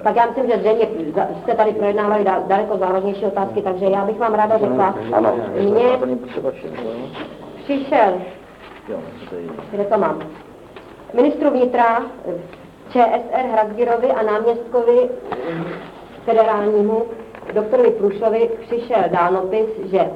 tak já myslím, že zřejmě jste tady projednávali daleko závažnější otázky, takže já bych vám ráda řekla, mně přišel, kde to mám, ministru vnitra ČSR Hrazgirovi a náměstkovi federálnímu doktorovi Průšovi přišel dálnopis, že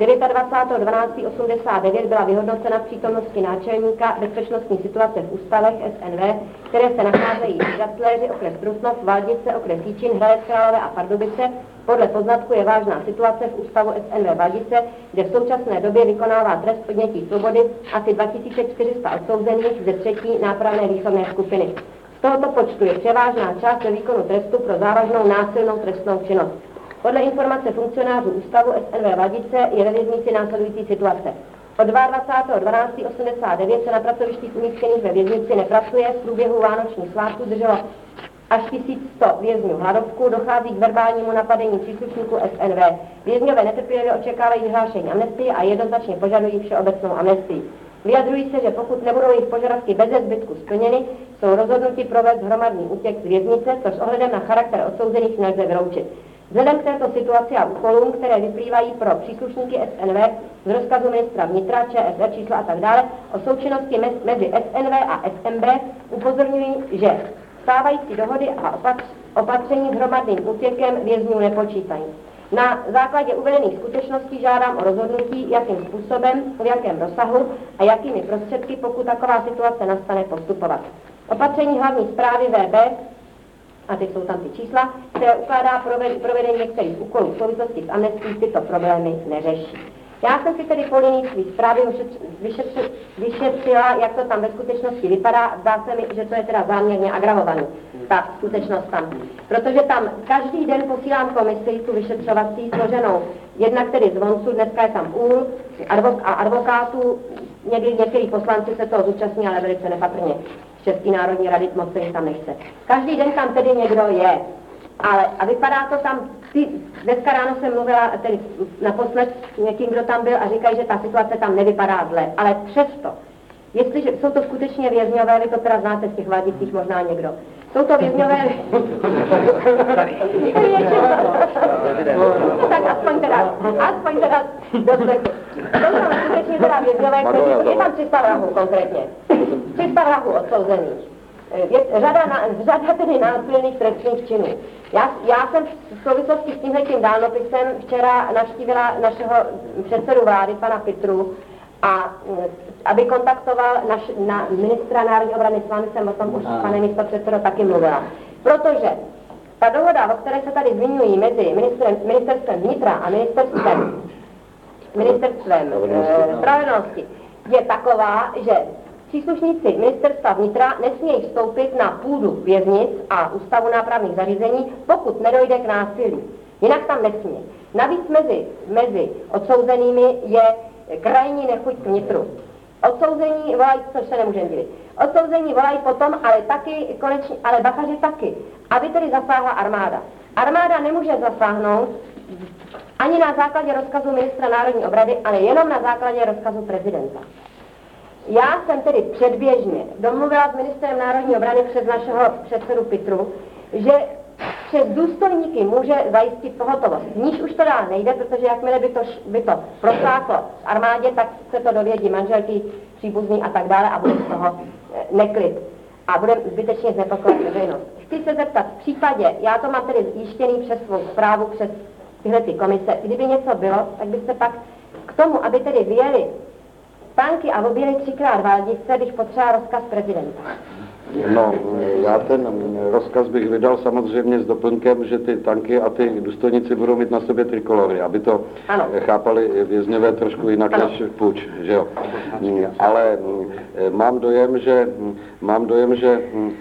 29.12.89 byla vyhodnocena v přítomnosti náčelníka bezpečnostní situace v ústavech SNV, které se nacházejí v Žasléři, okres Trutnov, Valdice, okres Jičín, Hradec Králové a Pardubice. Podle poznatku je vážná situace v ústavu SNV Valdice, kde v současné době vykonává trest odnětí svobody asi 2400 odsouzených ze 3. nápravné výchovné skupiny. Z tohoto počtu je převážná část ve výkonu trestu pro závažnou násilnou trestnou činnost. Podle informace funkcionářů ústavu SNV Valdice je ve věznici následující situace. Od 22.12.89 se na pracovištích umístěných ve věznici nepracuje, v průběhu vánočních svátků drželo až 1100 vězňů hladovku, dochází k verbálnímu napadení příslušníků SNV. Vězňové netrpělivě očekávají vyhlášení amnestie a jednoznačně požadují všeobecnou amnestii. Vyjadřují se, že pokud nebudou jejich požadavky beze zbytku splněny, jsou rozhodnuti provést hromadný útěk z věznice, což s ohledem na charakter odsouzených nelze vyloučit. Vzhledem k této situaci a úkolům, které vyplývají pro příslušníky SNV z rozkazu ministra vnitra, ČSR, čísla a tak dále, o součinnosti mezi SNV a SMB upozorňují, že stávající dohody a opatření s hromadným útěkem vězňů nepočítají. Na základě uvedených skutečností žádám o rozhodnutí, jakým způsobem, v jakém rozsahu a jakými prostředky, pokud taková situace nastane, postupovat. Opatření hlavní správy VB, a teď jsou tam ty čísla, které ukládá provedení některých úkolů v souvislosti s amnestií, tyto problémy neřeší. Já jsem si tedy po linii svý zprávy vyšetřila, jak to tam ve skutečnosti vypadá. Zdá se mi, že to je teda záměrně agravovaný, ta skutečnost tam. Protože tam každý den posílám komisi, tu vyšetřovací, složenou jednak tedy zvonců, dneska je tam advokátů, některý poslanci se toho zúčastní, ale velice nepatrně. České národní rady moc se jim tam nechce. Každý den tam tedy někdo je. Ale a vypadá to tam, dneska ráno jsem mluvila tedy naposled s někým, kdo tam byl a říkají, že ta situace tam nevypadá zle. Ale přesto, jestliže jsou to skutečně vězňové, vy to teda znáte z těch Vladicích možná někdo. Jsou to vězňové... tak aspoň teda doslechu. Jsou tam skutečně teda vězňové, kteří... Je tam 300 vrahů konkrétně. 300 vrahů odsouzených. Řada tedy násilných trestných činů. Já jsem v souvislosti s tímhletím dálnopisem včera navštívila našeho předsedu vlády, pana Pitru, a aby kontaktoval na ministra národní obrany, s vámi jsem o tom už, pane místopředsedo, taky mluvila. Protože ta dohoda, o které se tady zmiňují mezi ministerstvem vnitra a ministerstvem spravedlnosti, je taková, že příslušníci ministerstva vnitra nesmějí vstoupit na půdu věznic a ústavu nápravných zařízení, pokud nedojde k násilí. Jinak tam nesmí. Navíc mezi odsouzenými je krajní nechuť k vnitru. Odsouzení volají, což se nemůžeme divit. Odsouzení volají potom, ale taky, konečně, ale bachaři taky, aby tedy zasáhla armáda. Armáda nemůže zasáhnout ani na základě rozkazu ministra národní obrany, ale jenom na základě rozkazu prezidenta. Já jsem tedy předběžně domluvila s ministrem národní obrany přes našeho předsedu Pitru, že přes důstojníky může zajistit pohotovost. Níž už to dál nejde, protože jakmile by to prosáklo v armádě, tak se to dovědí manželky, příbuzní a tak dále a bude z toho neklid. A bude zbytečně znepokojit veřejnost. Chci se zeptat, v případě, já to mám tedy zjištěný přes svou zprávu, přes tyhle ty komise, kdyby něco bylo, tak byste pak k tomu, aby tedy vyjeli tanky a objeli 3krát Valdice, bych potřebovala rozkaz prezidenta. No, já ten rozkaz bych vydal samozřejmě s doplňkem, že ty tanky a ty důstojníci budou mít na sobě trikolory, aby to chápali vězňové trošku jinak než puč, že jo. Ale mám dojem, že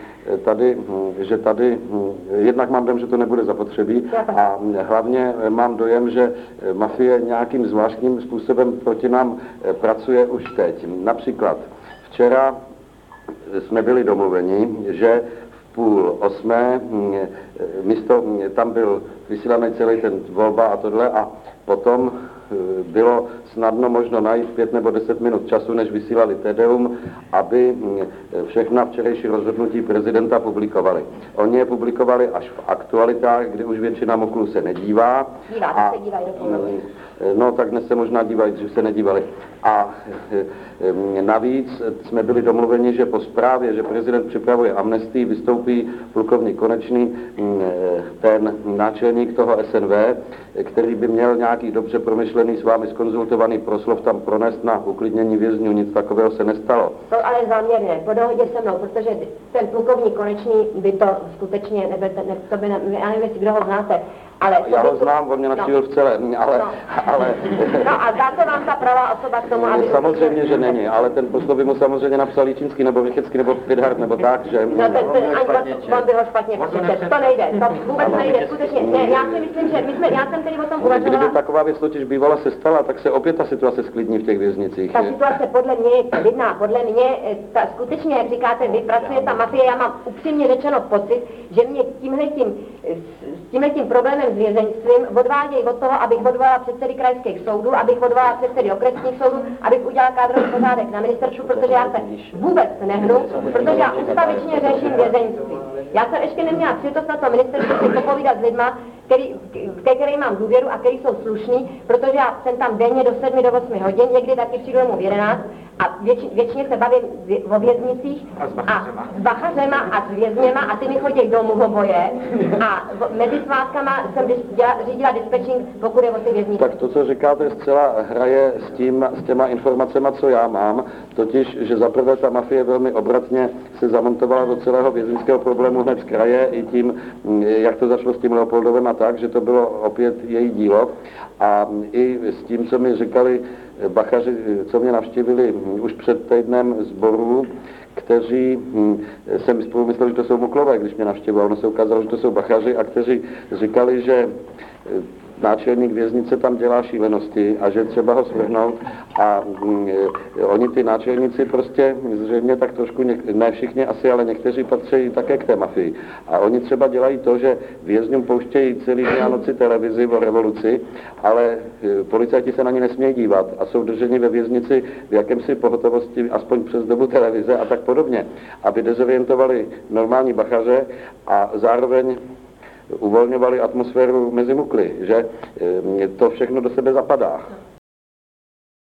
tady jednak mám dojem, že to nebude zapotřebí a hlavně mám dojem, že mafie nějakým zvláštním způsobem proti nám pracuje už teď. Například včera jsme byli domluveni, že v 7:30 tam byl vysílaný celý ten volba a tohle a potom bylo snadno možno najít 5 nebo 10 minut času, než vysílali Tedeum, aby všechna včerejší rozhodnutí prezidenta publikovali. Oni je publikovali až v aktualitách, kdy už většina moklů se nedívá. No, tak dnes se možná dívají, dřív se nedívali. A navíc jsme byli domluveni, že po zprávě, že prezident připravuje amnestii, vystoupí plukovník Konečný, ten náčelník toho SNV, který by měl nějaký dobře promyšlený, s vámi skonzultovaný proslov tam pronést na uklidnění vězňů. Nic takového se nestalo. To ale záměrně, po dohodě se mnou, protože ten plukovník Konečný by to skutečně nebyl, to by, já nevím, jestli kdo ho znáte, ale... Já ho znám, on mě navštívil v celém, ale... No a dáte vám ta pravá osoba k tomu, aby... Samozřejmě, že není, ale ten proslov by mu samozřejmě napsal Jičínský, nebo Vychecký, nebo Pithard, nebo tak, že... No on by ho špatně přečet, to nejde, to vůbec nejde, skutečně, ne, já si myslím, že já jsem tedy o tom uvažovala... Kdyby taková věc totiž bývala se stala, tak se opět ta situace sklidní v těch věznicích. Ta situace podle mě je klidná, podle mě, skutečně, jak říkáte, vy pracuje ta mafie, já mám upřímně řečeno pocit, že mě tímhletím problémem s vězeňstvím odvádějí od toho, abych odvolala předsedy krajských soudů, abych odvolala předsedy okresních soudů, abych udělala kádrový pořádek na ministerstvu, protože já se vůbec nehnu, protože já ustavičně řeším vězeňství. Já jsem ještě neměla příležitost na to ministerstvu si popovídat s lidma, který mám důvěru a který jsou slušní, protože já jsem tam denně do 7 do 8 hodin, někdy taky přijdu domů v 11 a většině se bavím o věznicích a s bachařema a s vězněma a ty mi chodí domů oboje a mezi svátkama jsem řídila dispečing, pokud je o ty věznice. Tak to, co říkáte, zcela hraje s těma informacemi, co já mám, totiž, že zaprvé ta mafie velmi obratně se zamontovala do celého vězeňského problému hned z kraje i tím, jak to začalo s tím Leopoldovem a tak, že to bylo opět její dílo a i s tím, co mi říkali bachaři, co mě navštívili už před týdnem sboru, kteří jsem spolu myslel, že to jsou muklové, když mě navštívili, ono se ukázalo, že to jsou bachaři a kteří říkali, že náčelník věznice tam dělá šílenosti a že třeba ho svrhnout a oni ty náčelníci prostě zřejmě tak trošku, ne všichni asi, ale někteří patří také k té mafii. A oni třeba dělají to, že vězňům pouštějí celý dny a noci televizi o revoluci, ale policajti se na ně nesmějí dívat a jsou drženi ve věznici v jakémsi pohotovosti aspoň přes dobu televize a tak podobně, aby dezorientovali normální bachaře a zároveň uvolňovali atmosféru mezi mukly, že to všechno do sebe zapadá.